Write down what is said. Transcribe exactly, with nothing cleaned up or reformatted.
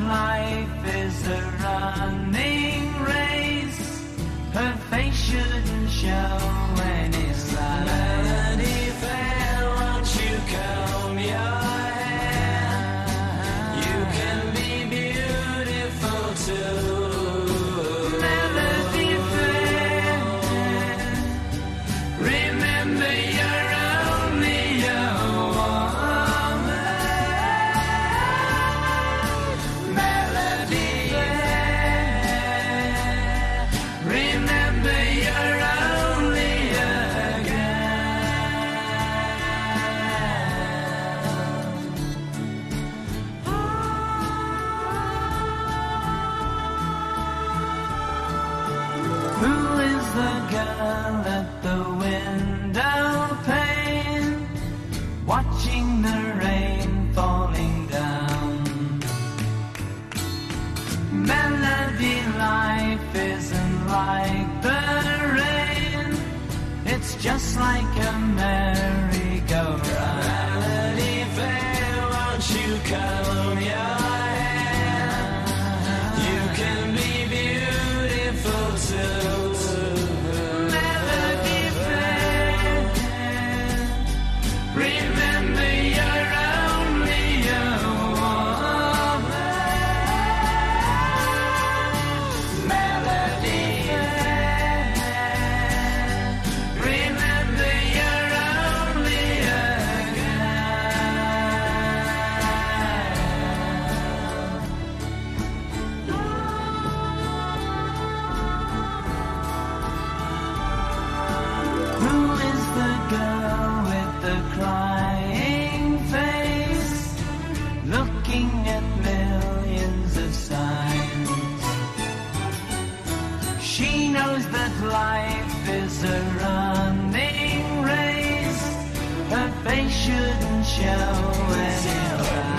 life is a running race. Her face shouldn't show any sign. Melody Fair, won't you comb your hair? You can be beautiful too. Melody Fair, remember you're only a woman. Melody Fair, remember you're only a Who is the girl at the window pane, watching the rain falling down? Melody, life isn't like the rain, it's just like a merry-go-round. Melody Fair, won't you comb your hair? You can be beautiful too. Melody Fair, remember you're only a woman. Melody Fair, remember you're only a Who is the girl with the crying face, looking at millions of signs? She knows that life is a running race. Her face shouldn't show any sign.